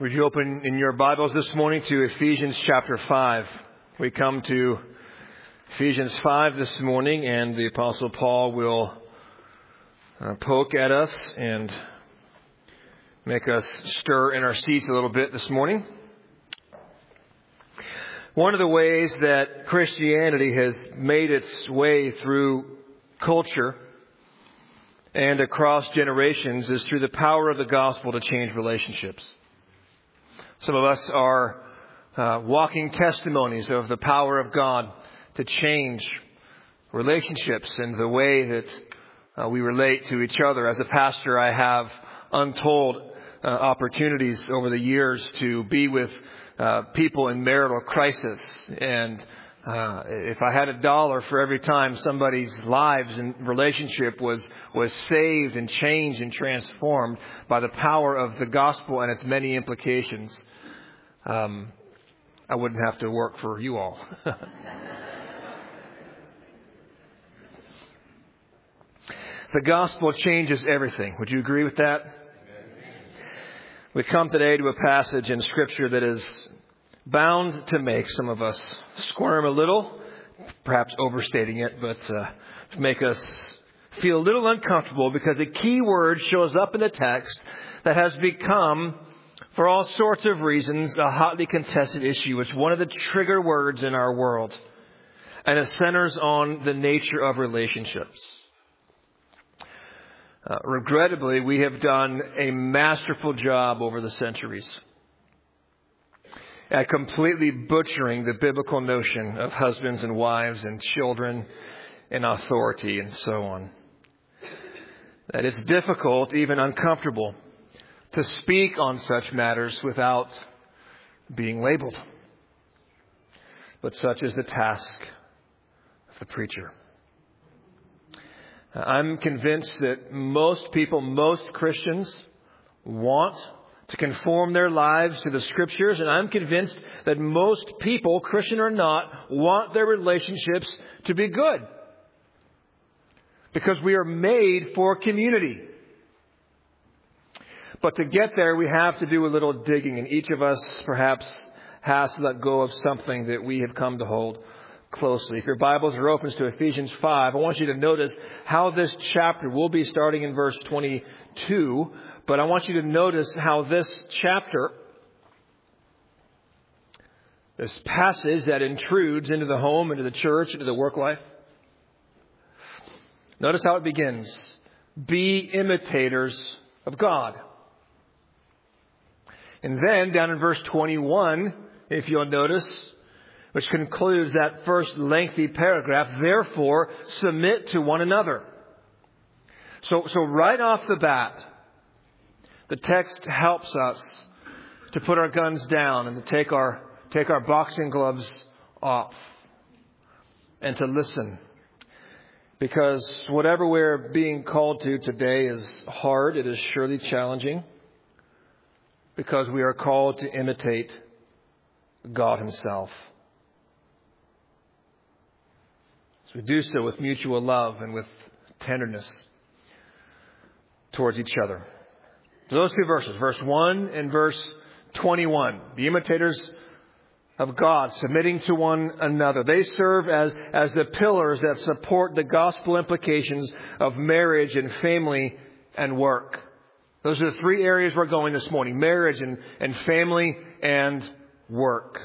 Would you open in your Bibles this morning to Ephesians chapter 5? We come to Ephesians 5 this morning, and the Apostle Paul will poke at us and make us stir in our seats a little bit this morning. One of the ways that Christianity has made its way through culture and across generations is through the power of the gospel to change relationships. Some of us are walking testimonies of the power of God to change relationships and the way that we relate to each other. As a pastor, I have untold opportunities over the years to be with people in marital crisis. And if I had $1 for every time somebody's lives and relationship was saved and changed and transformed by the power of the gospel and its many implications, I wouldn't have to work for you all. The gospel changes everything. Would you agree with that? We come today to a passage in Scripture that is bound to make some of us squirm a little, perhaps overstating it, but to make us feel a little uncomfortable because a key word shows up in the text that has become, for all sorts of reasons, a hotly contested issue. It's one of the trigger words in our world, and it centers on the nature of relationships. Regrettably, we have done a masterful job over the centuries at completely butchering the biblical notion of husbands and wives and children and authority and so on. That it's difficult, even uncomfortable, to speak on such matters without being labeled. But such is the task of the preacher. I'm convinced that most people, most Christians, want to conform their lives to the Scriptures. And I'm convinced that most people, Christian or not, want their relationships to be good. Because we are made for community. But to get there, we have to do a little digging. And each of us perhaps has to let go of something that we have come to hold closely. If your Bibles are open to Ephesians 5, I want you to notice how this chapter, we'll be starting in verse 22, but I want you to notice how this chapter, this passage that intrudes into the home, into the church, into the work life, notice how it begins. Be imitators of God. And then down in verse 21, if you'll notice, which concludes that first lengthy paragraph, therefore submit to one another. So right off the bat, the text helps us to put our guns down and to take our boxing gloves off and to listen. Because whatever we're being called to today is hard. It is surely challenging. Because we are called to imitate God Himself. So we do so with mutual love and with tenderness towards each other. So those two verses, verse 1 and verse 21. Be imitators of God, submitting to one another. They serve as the pillars that support the gospel implications of marriage and family and work. Those are the three areas we're going this morning. Marriage and family and work.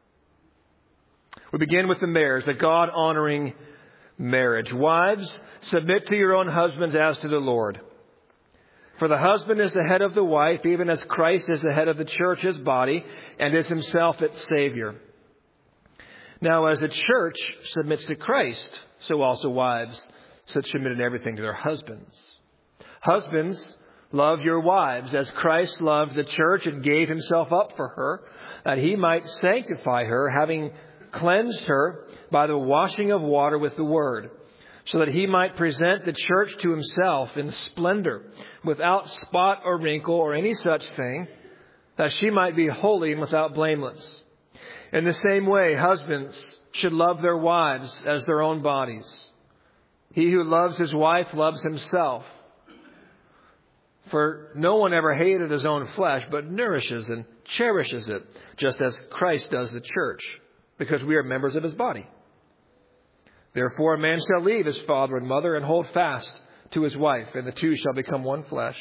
We begin with the marriage, the God-honoring marriage. Wives, submit to your own husbands as to the Lord. For the husband is the head of the wife, even as Christ is the head of the church, His body, and is Himself its Savior. Now, as the church submits to Christ, so also wives should submit in everything to their husbands. Husbands, love your wives as Christ loved the church and gave Himself up for her, that He might sanctify her, having cleansed her by the washing of water with the word, so that He might present the church to Himself in splendor, without spot or wrinkle or any such thing, that she might be holy and without blameless. In the same way, husbands should love their wives as their own bodies. He who loves his wife loves himself. For no one ever hated his own flesh, but nourishes and cherishes it, just as Christ does the church, because we are members of his body. Therefore, a man shall leave his father and mother and hold fast to his wife, and the two shall become one flesh.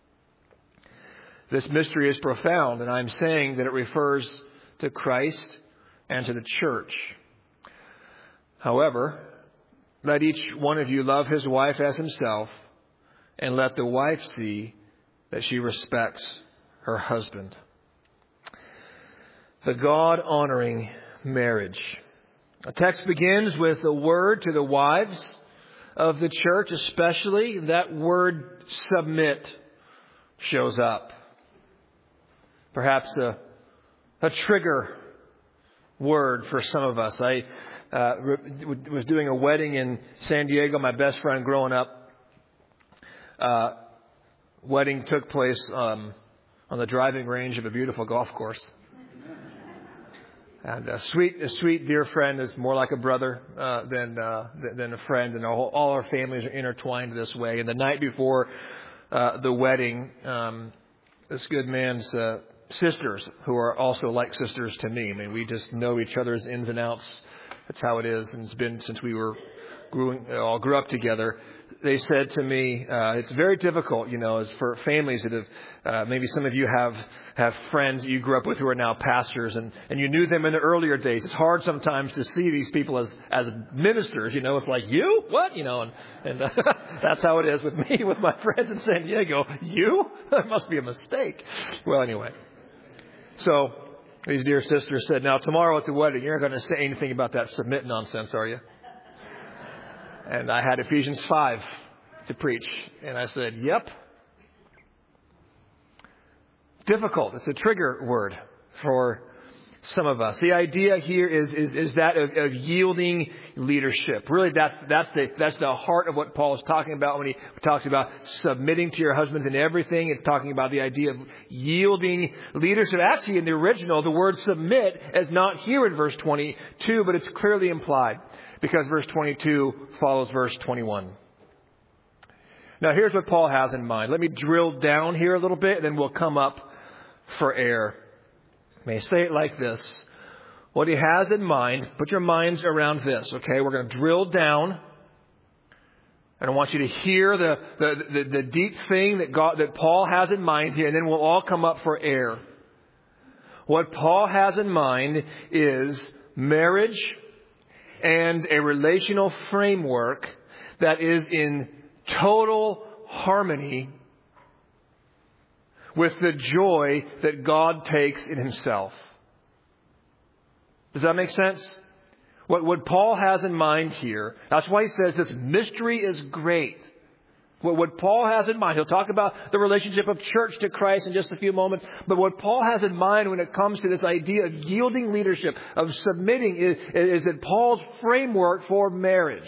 This mystery is profound, and I'm saying that it refers to Christ and to the church. However, let each one of you love his wife as himself, and let the wife see that she respects her husband. The God-honoring marriage. The text begins with a word to the wives of the church, especially. That word submit shows up. Perhaps a trigger word for some of us. I was doing a wedding in San Diego, my best friend growing up. Wedding took place on the driving range of a beautiful golf course. And a sweet dear friend is more like a brother than a friend, and all our families are intertwined this way. And the night before the wedding, this good man's sisters, who are also like sisters to me. I mean, we just know each other's ins and outs. That's how it is, and it's been since we all grew up together. They said to me, it's very difficult, as for families that have, maybe some of you have friends that you grew up with who are now pastors, and you knew them in the earlier days. It's hard sometimes to see these people as ministers, it's like, you? What? And that's how it is with me, with my friends in San Diego. You? That must be a mistake. Well, anyway. So, these dear sisters said, now tomorrow at the wedding, you're not going to say anything about that submit nonsense, are you? And I had Ephesians 5 to preach. And I said, yep. It's difficult. It's a trigger word for some of us. The idea here is that of yielding leadership. Really, that's the heart of what Paul is talking about when he talks about submitting to your husbands in everything. It's talking about the idea of yielding leadership. Actually, in the original, the word submit is not here in verse 22, but it's clearly implied, because verse 22 follows verse 21. Now, here's what Paul has in mind. Let me drill down here a little bit, and then we'll come up for air. May I say it like this. What he has in mind, put your minds around this, okay? We're going to drill down, and I want you to hear the deep thing that Paul has in mind here, and then we'll all come up for air. What Paul has in mind is marriage and a relational framework that is in total harmony with the joy that God takes in himself. Does that make sense? What Paul has in mind here, that's why he says this mystery is great. What Paul has in mind, he'll talk about the relationship of church to Christ in just a few moments, but what Paul has in mind when it comes to this idea of yielding leadership, of submitting, is that Paul's framework for marriage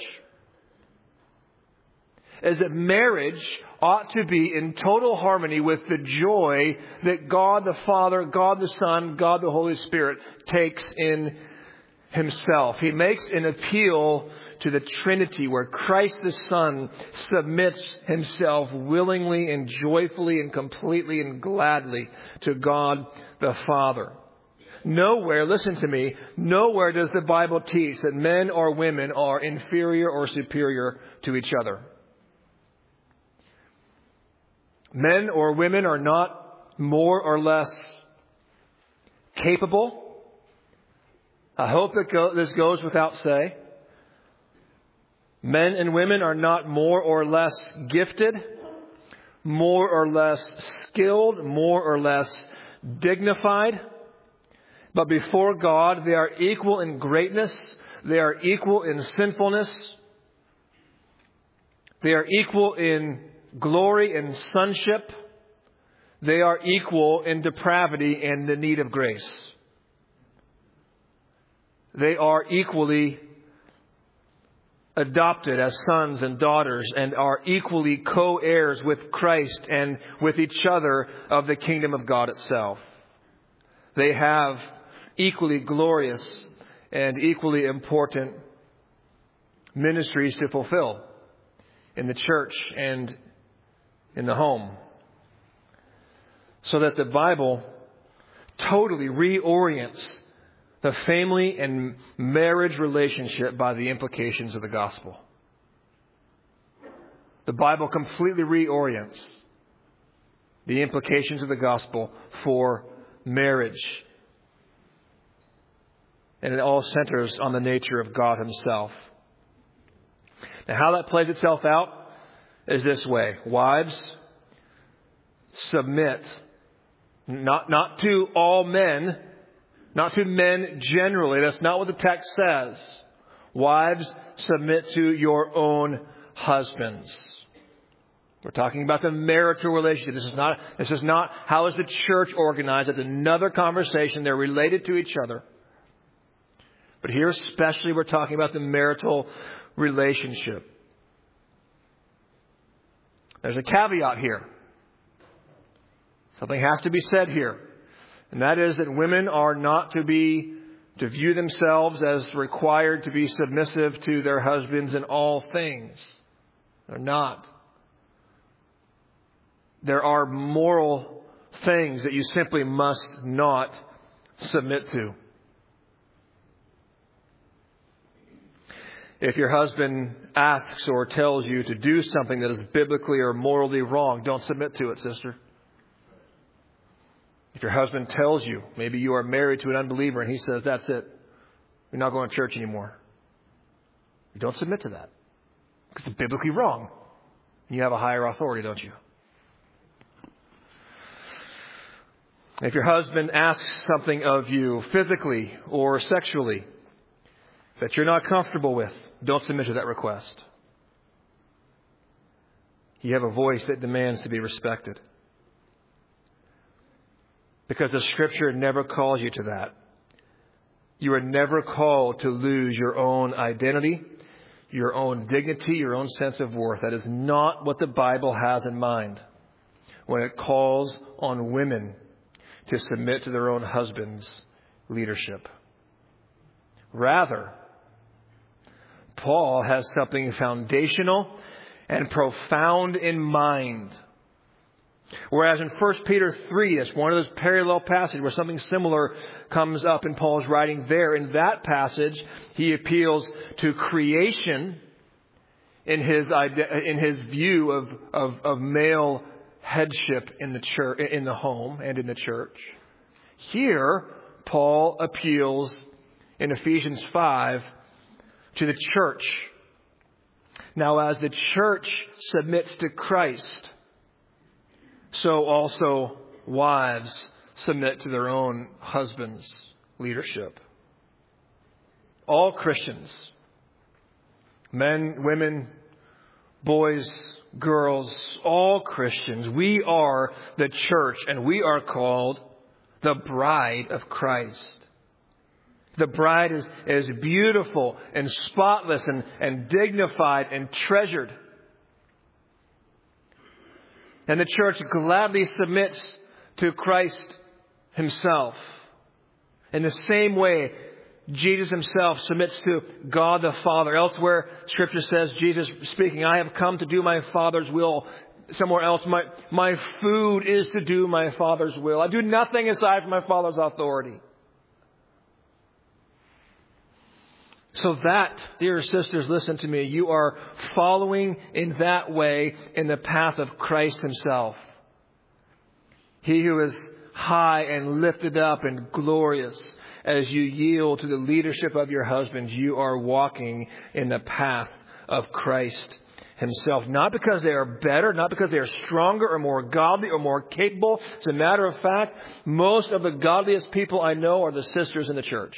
is that marriage ought to be in total harmony with the joy that God the Father, God the Son, God the Holy Spirit takes in himself. He makes an appeal to the Trinity, where Christ the Son submits himself willingly and joyfully and completely and gladly to God the Father. Nowhere, listen to me, nowhere does the Bible teach that men or women are inferior or superior to each other. Men or women are not more or less capable. I hope that this goes without say. Men and women are not more or less gifted, more or less skilled, more or less dignified. But before God, they are equal in greatness. They are equal in sinfulness. They are equal in glory and sonship. They are equal in depravity and the need of grace. They are equally adopted as sons and daughters, and are equally co-heirs with Christ and with each other of the kingdom of God itself. They have equally glorious and equally important ministries to fulfill in the church and in the home. So that the Bible totally reorients the family and marriage relationship by the implications of the gospel. The Bible completely reorients the implications of the gospel for marriage. And it all centers on the nature of God Himself. Now, how that plays itself out is this way. Wives, submit, not to all men, not to men generally. That's not what the text says. Wives, submit to your own husbands. We're talking about the marital relationship. This is not how is the church organized. It's another conversation. They're related to each other. But here especially we're talking about the marital relationship. There's a caveat here. Something has to be said here. And that is that women are not to view themselves as required to be submissive to their husbands in all things. They're not. There are moral things that you simply must not submit to. If your husband asks or tells you to do something that is biblically or morally wrong, don't submit to it, sister. If your husband tells you, maybe you are married to an unbeliever and he says, that's it, you're not going to church anymore. You don't submit to that. Because it's biblically wrong. You have a higher authority, don't you? If your husband asks something of you physically or sexually that you're not comfortable with, don't submit to that request. You have a voice that demands to be respected. Because the Scripture never calls you to that. You are never called to lose your own identity, your own dignity, your own sense of worth. That is not what the Bible has in mind when it calls on women to submit to their own husband's leadership. Rather, Paul has something foundational and profound in mind. Whereas in 1 Peter 3, it's one of those parallel passages where something similar comes up in Paul's writing there. In that passage, he appeals to creation in his view of male headship in the church, in the home and in the church. Here, Paul appeals in Ephesians 5 to the church. Now, as the church submits to Christ, so also wives submit to their own husbands' leadership. All Christians, men, women, boys, girls, all Christians, we are the church and we are called the bride of Christ. The bride is beautiful and spotless and dignified and treasured. And the church gladly submits to Christ Himself. In the same way, Jesus Himself submits to God the Father. Elsewhere, Scripture says, Jesus speaking, I have come to do my Father's will. Somewhere else, my food is to do my Father's will. I do nothing aside from my Father's authority. So that, dear sisters, listen to me. You are following in that way in the path of Christ Himself. He who is high and lifted up and glorious. As you yield to the leadership of your husbands, you are walking in the path of Christ Himself. Not because they are better, not because they are stronger or more godly or more capable. As a matter of fact, most of the godliest people I know are the sisters in the church.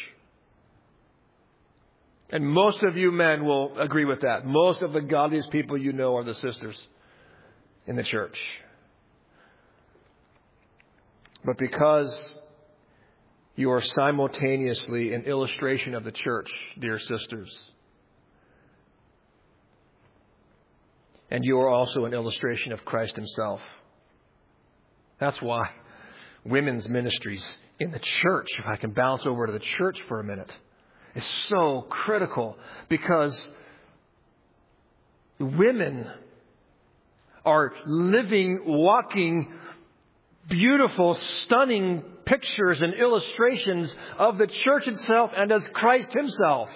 And most of you men will agree with that. Most of the godliest people you know are the sisters in the church. But because you are simultaneously an illustration of the church, dear sisters, and you are also an illustration of Christ Himself. That's why women's ministries in the church, if I can bounce over to the church for a minute, is so critical, because women are living, walking beautiful, stunning pictures and illustrations of the church itself and as Christ Himself,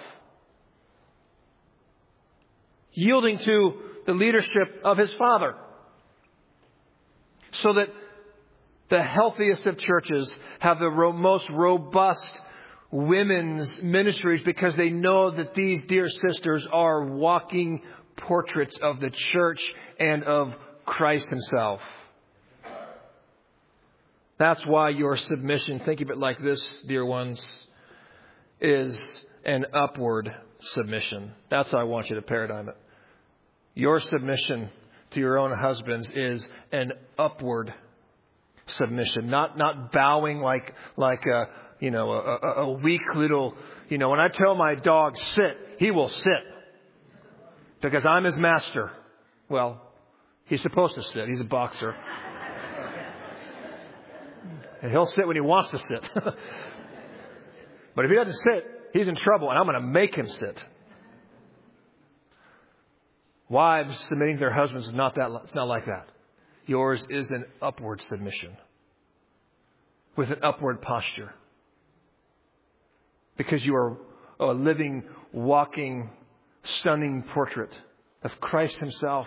yielding to the leadership of His Father, so that the healthiest of churches have the most robust women's ministries, because they know that these dear sisters are walking portraits of the church and of Christ Himself. That's why your submission, think of it like this, dear ones, is an upward submission. That's how I want you to paradigm it. Your submission to your own husbands is an upward submission, not bowing like a weak little, when I tell my dog sit, he will sit because I'm his master. Well, he's supposed to sit. He's a boxer. And he'll sit when he wants to sit. But if he doesn't sit, he's in trouble, and I'm going to make him sit. Wives submitting to their husbands is not that. It's not like that. Yours is an upward submission with an upward posture, because you are a living, walking, stunning portrait of Christ Himself,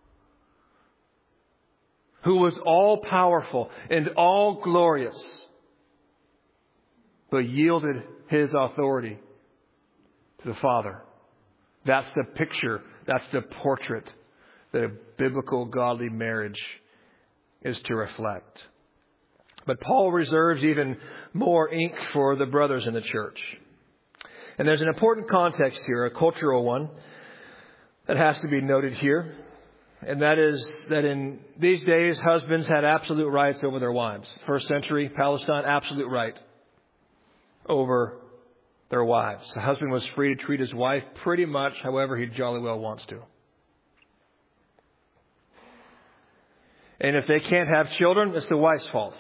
who was all powerful and all glorious, but yielded His authority to the Father. That's the picture, that's the portrait that a biblical godly marriage is to reflect. But Paul reserves even more ink for the brothers in the church. And there's an important context here, a cultural one, that has to be noted here. And that is that in these days, husbands had absolute rights over their wives. First century Palestine, absolute right over their wives. The husband was free to treat his wife pretty much however he jolly well wants to. And if they can't have children, it's the wife's fault.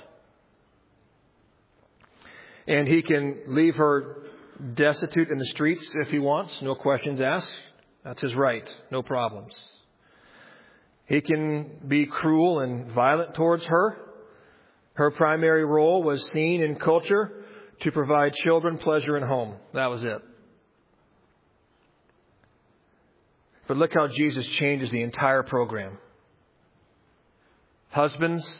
And he can leave her destitute in the streets if he wants, no questions asked. That's his right, no problems. He can be cruel and violent towards her. Her primary role was seen in culture to provide children pleasure and home. That was it. But look how Jesus changes the entire program. Husbands,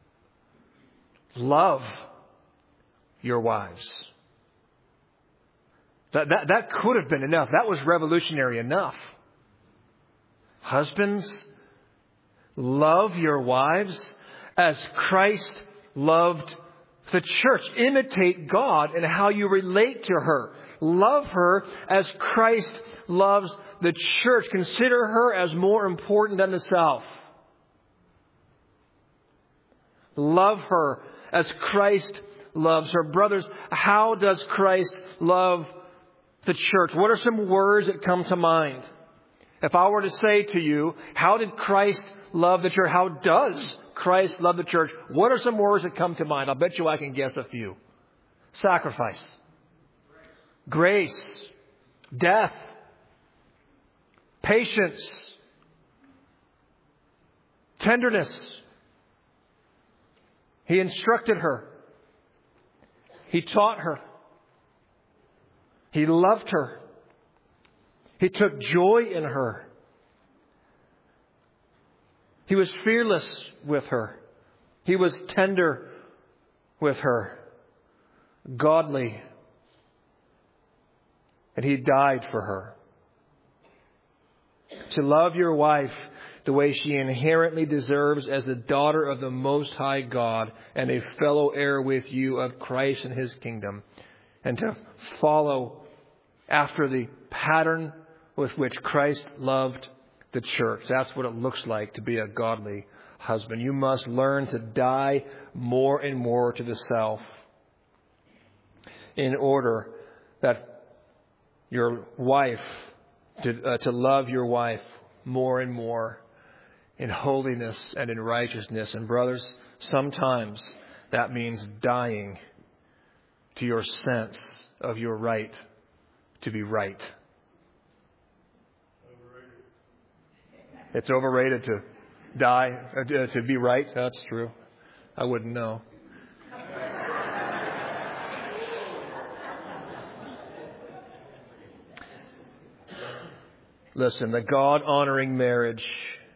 love your wives. That could have been enough. That was revolutionary enough. Husbands, love your wives as Christ loved the church. Imitate God in how you relate to her. Love her as Christ loves the church. Consider her as more important than the self. Love her as Christ loves her. Brothers, how does Christ love the church? What are some words that come to mind? If I were to say to you, how did Christ love the church? How does Christ love the church? What are some words that come to mind? I'll bet you I can guess a few. Sacrifice. Grace. Death. Patience. Tenderness. He instructed her. He taught her. He loved her. He took joy in her. He was fearless with her. He was tender with her. Godly. And He died for her. To love your wife the way she inherently deserves as a daughter of the Most High God and a fellow heir with you of Christ and His kingdom. And to follow after the pattern with which Christ loved the church. That's what it looks like to be a godly husband. You must learn to die more and more to the self in order that your wife, to love your wife more and more in holiness and in righteousness. And brothers, sometimes that means dying to your sense of your right to be right. It's overrated to die, to be right. That's true. I wouldn't know. Listen, the God-honoring marriage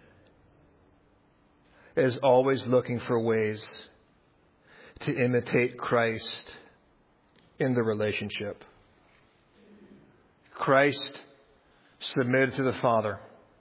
is always looking for ways to imitate Christ in the relationship. Christ submitted to the Father.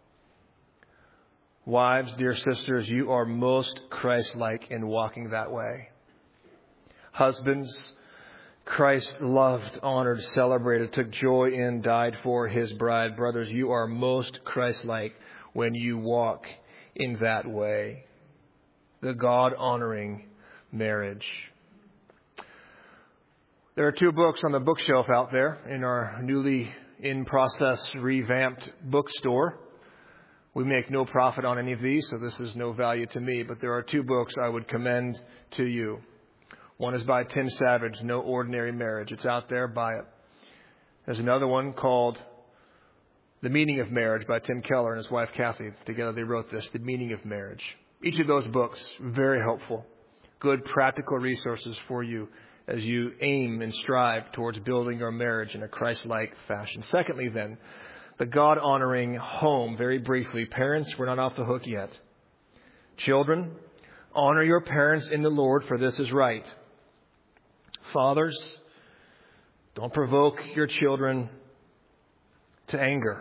Wives, dear sisters, you are most Christ-like in walking that way. Husbands, Christ loved, honored, celebrated, took joy in, died for His bride. Brothers, you are most Christ-like when you walk in that way. The God-honoring marriage. There are 2 books on the bookshelf out there in our newly in-process revamped bookstore. We make no profit on any of these, so this is no value to me. But there are 2 books I would commend to you. One is by Tim Savage, No Ordinary Marriage. It's out there. Buy it. There's another one called The Meaning of Marriage by Tim Keller and his wife Kathy. Together they wrote this, The Meaning of Marriage. Each of those books, very helpful. Good practical resources for you as you aim and strive towards building your marriage in a Christ-like fashion. Secondly, then, the God-honoring home. Very briefly, parents, we're not off the hook yet. Children, honor your parents in the Lord, for this is right. Fathers, don't provoke your children to anger.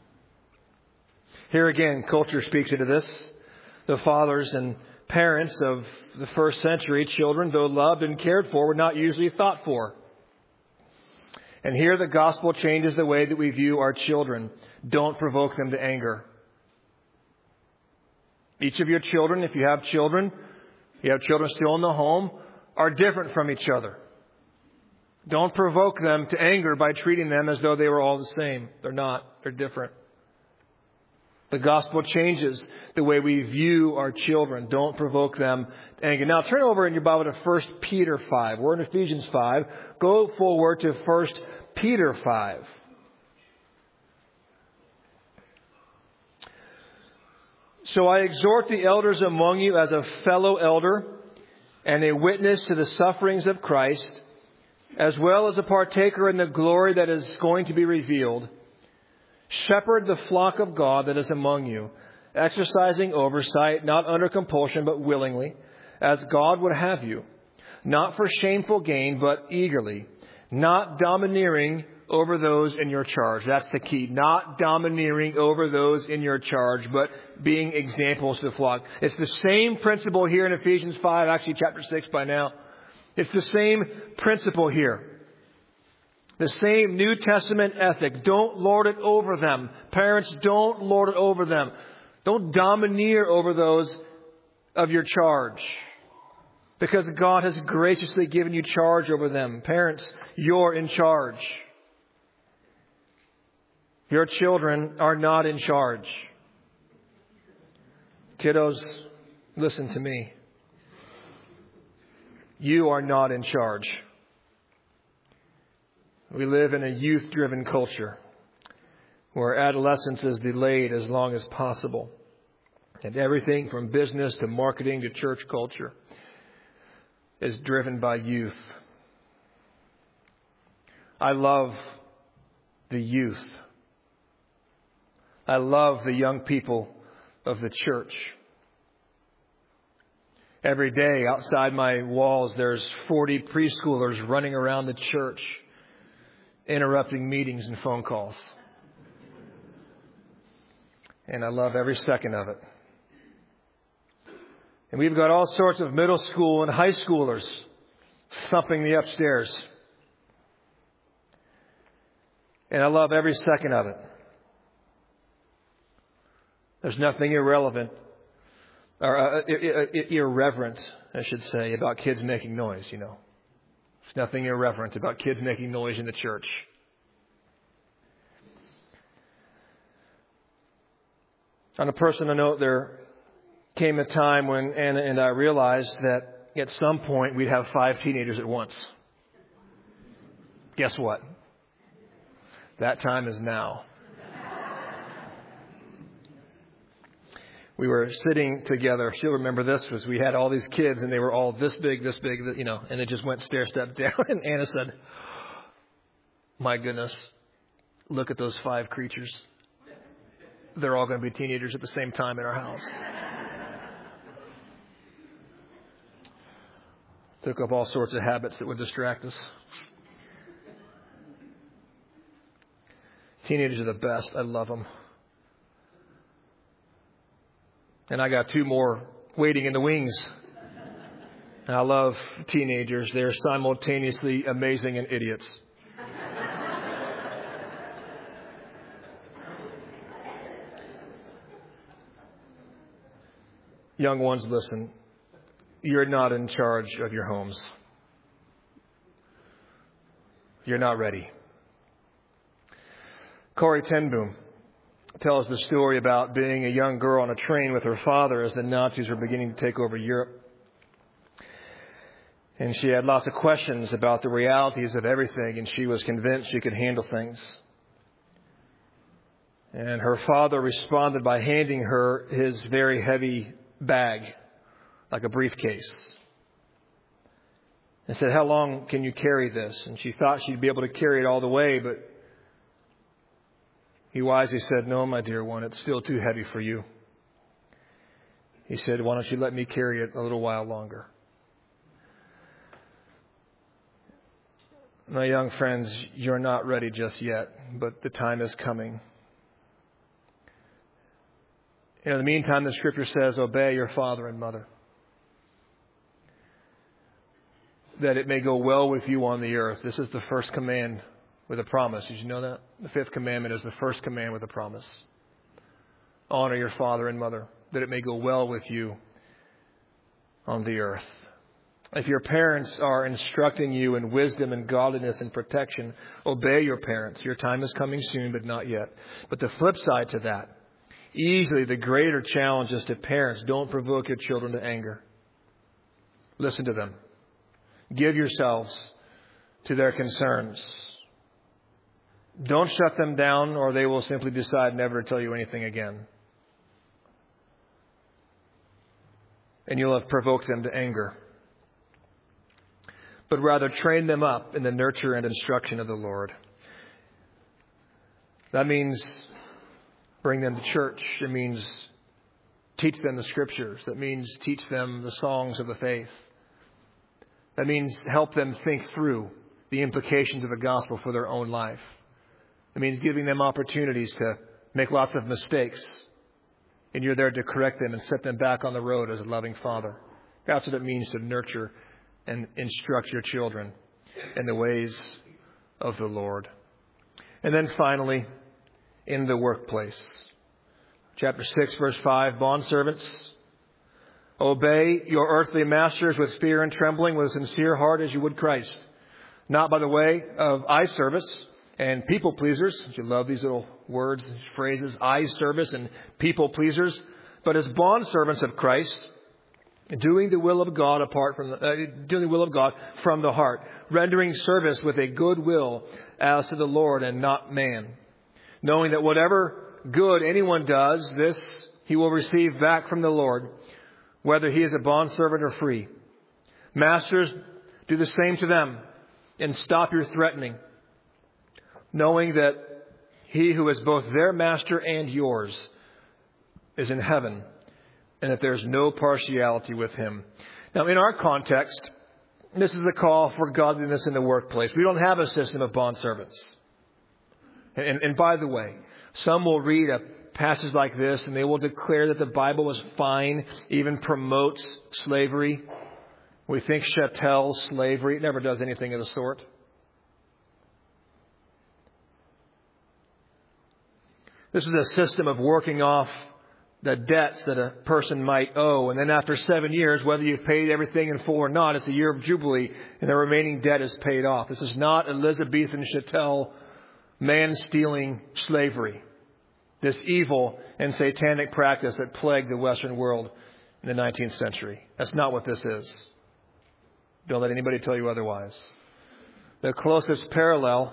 Here again, culture speaks into this. The fathers and parents of the first century, children, though loved and cared for, were not usually thought for. And here the gospel changes the way that we view our children. Don't provoke them to anger. Each of your children, if you have children still in the home, are different from each other. Don't provoke them to anger by treating them as though they were all the same. They're not. They're different. The gospel changes the way we view our children. Don't provoke them to anger. Now turn over in your Bible to 1 Peter 5. We're in Ephesians 5. Go forward to 1 Peter 5. So I exhort the elders among you as a fellow elder and a witness to the sufferings of Christ, as well as a partaker in the glory that is going to be revealed. Shepherd the flock of God that is among you, exercising oversight, not under compulsion, but willingly, as God would have you, not for shameful gain, but eagerly, not domineering over those in your charge. That's the key. Not domineering over those in your charge, but being examples to the flock. It's the same principle here in Ephesians 5, actually chapter 6 by now. It's the same principle here. The same New Testament ethic. Don't lord it over them. Parents, don't lord it over them. Don't domineer over those of your charge, because God has graciously given you charge over them. Parents, you're in charge. Your children are not in charge. Kiddos, listen to me. You are not in charge. We live in a youth-driven culture where adolescence is delayed as long as possible. And everything from business to marketing to church culture is driven by youth. I love the youth. I love the young people of the church. Every day outside my walls, there's 40 preschoolers running around the church, interrupting meetings and phone calls. And I love every second of it. And we've got all sorts of middle school and high schoolers thumping the upstairs. And I love every second of it. There's nothing irrelevant or irreverent, I should say, about kids making noise, you know. There's nothing irreverent about kids making noise in the church. On a personal note, there came a time when Anna and I realized that at some point we'd have 5 teenagers at once. Guess what? That time is now. we were sitting together. She'll remember this, was we had all these kids and they were all this big, and it just went stair-step down. And Anna said, my goodness, look at those 5 creatures. They're all going to be teenagers at the same time in our house. Took up all sorts of habits that would distract us. Teenagers are the best. I love them. And I got 2 more waiting in the wings. And I love teenagers. They're simultaneously amazing and idiots. Young ones, listen. You're not in charge of your homes. You're not ready. Corrie ten Boom tells the story about being a young girl on a train with her father as the Nazis were beginning to take over Europe. And she had lots of questions about the realities of everything, and she was convinced she could handle things. And her father responded by handing her his very heavy bag, like a briefcase, and said, how long can you carry this? And she thought she'd be able to carry it all the way, but he wisely said, no, my dear one, it's still too heavy for you. He said, why don't you let me carry it a little while longer? My young friends, you're not ready just yet, but the time is coming. In the meantime, the Scripture says, obey your father and mother, that it may go well with you on the earth. This is the first command with a promise. Did you know that? The 5th commandment is the first command with a promise. Honor your father and mother, that it may go well with you on the earth. If your parents are instructing you in wisdom and godliness and protection, obey your parents. Your time is coming soon, but not yet. But the flip side to that, easily the greater challenge is to parents. Don't provoke your children to anger. Listen to them. Give yourselves to their concerns. Don't shut them down, or they will simply decide never to tell you anything again. And you'll have provoked them to anger. But rather train them up in the nurture and instruction of the Lord. That means bring them to church. It means teach them the Scriptures. That means teach them the songs of the faith. That means help them think through the implications of the gospel for their own life. It means giving them opportunities to make lots of mistakes. And you're there to correct them and set them back on the road as a loving father. That's what it means to nurture and instruct your children in the ways of the Lord. And then finally, in the workplace. Chapter 6, verse 5, bondservants, obey your earthly masters with fear and trembling, with a sincere heart as you would Christ. Not by the way of eye service and people pleasers. You love these little words, these phrases, eye service and people pleasers. But as bondservants of Christ, doing the will of God from the heart, rendering service with a good will as to the Lord and not man, knowing that whatever good anyone does, this he will receive back from the Lord, whether he is a bondservant or free. Masters, do the same to them, and stop your threatening, knowing that he who is both their master and yours is in heaven, and that there's no partiality with him. Now, in our context, this is a call for godliness in the workplace. We don't have a system of bondservants. And by the way, some will read a passage like this and they will declare that the Bible is fine, even promotes slavery. We think chattel slavery. It never does anything of the sort. This is a system of working off the debts that a person might owe. And then after 7 years, whether you've paid everything in full or not, it's a year of jubilee and the remaining debt is paid off. This is not Elizabethan chattel man-stealing slavery. This evil and satanic practice that plagued the Western world in the 19th century. That's not what this is. Don't let anybody tell you otherwise. The closest parallel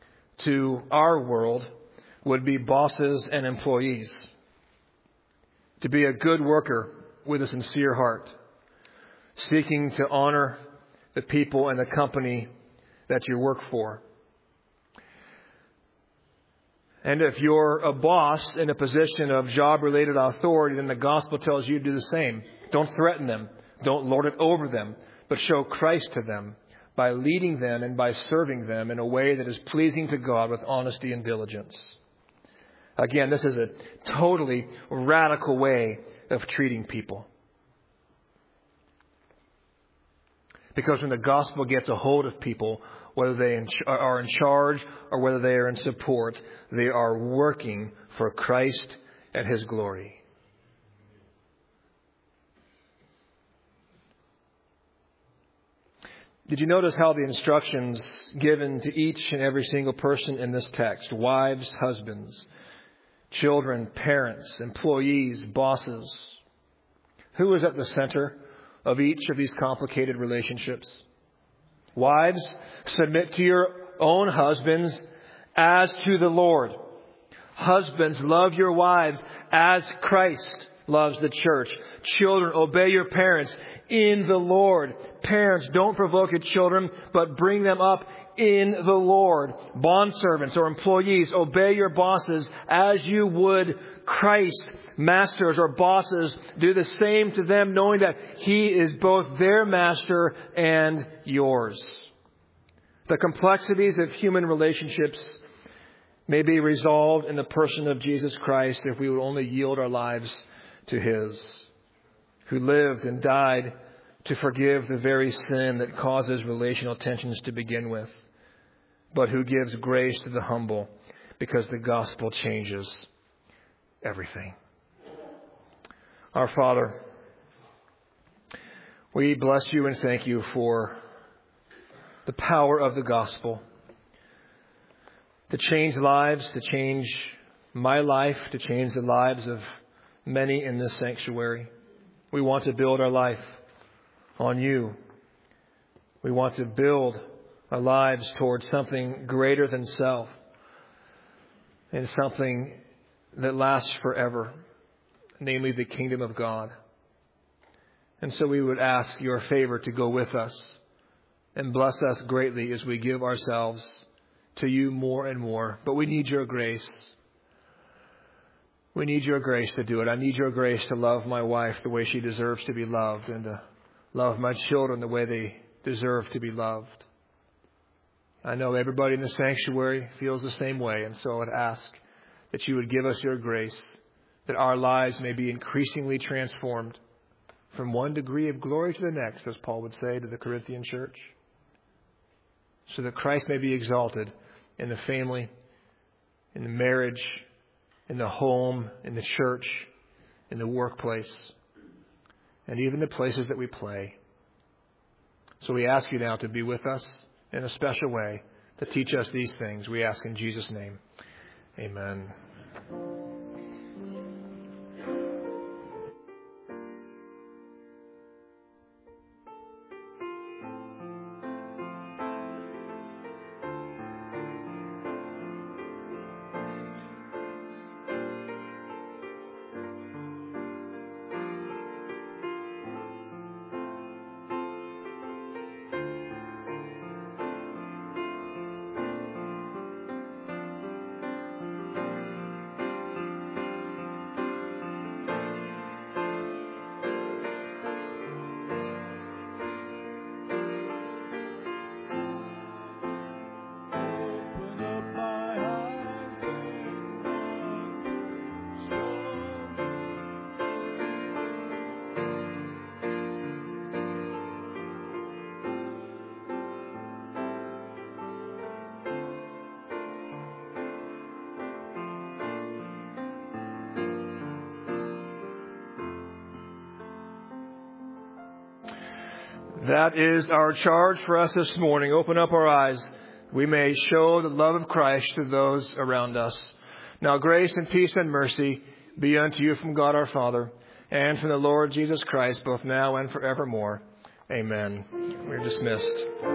to our world would be bosses and employees. to be a good worker with a sincere heart, seeking to honor the people and the company that you work for. And if you're a boss in a position of job-related authority, then the gospel tells you to do the same. Don't threaten them. Don't lord it over them, but show Christ to them by leading them and by serving them in a way that is pleasing to God with honesty and diligence. Again, this is a totally radical way of treating people. Because when the gospel gets a hold of people, whether they are in charge or whether they are in support, they are working for Christ and His glory. Did you notice how the instructions given to each and every single person in this text, wives, husbands, children, parents, employees, bosses, who is at the center of each of these complicated relationships? Wives, submit to your own husbands as to the Lord. Husbands, love your wives as Christ loves the church. Children, obey your parents in the Lord. Parents, don't provoke your children, but bring them up in the Lord. Bondservants or employees, obey your bosses as you would Christ. Masters or bosses, do the same to them, knowing that He is both their master and yours. The complexities of human relationships may be resolved in the person of Jesus Christ if we would only yield our lives to His, who lived and died to forgive the very sin that causes relational tensions to begin with, but who gives grace to the humble because the gospel changes everything. Our Father, we bless You and thank You for the power of the gospel to change lives, to change my life, to change the lives of many in this sanctuary. We want to build our life on You. We want to build our lives towards something greater than self and something that lasts forever, namely the kingdom of God. And so we would ask Your favor to go with us and bless us greatly as we give ourselves to You more and more. But we need Your grace. We need Your grace to do it. I need Your grace to love my wife the way she deserves to be loved and to love my children the way they deserve to be loved. I know everybody in the sanctuary feels the same way, and so I would ask that You would give us Your grace, that our lives may be increasingly transformed from one degree of glory to the next, as Paul would say to the Corinthian church, so that Christ may be exalted in the family, in the marriage, in the home, in the church, in the workplace, and even the places that we play. So we ask You now to be with us in a special way, to teach us these things. We ask in Jesus' name. Amen. That is our charge for us this morning. Open up our eyes. We may show the love of Christ to those around us. Now grace and peace and mercy be unto you from God our Father and from the Lord Jesus Christ, both now and forevermore. Amen. We're dismissed.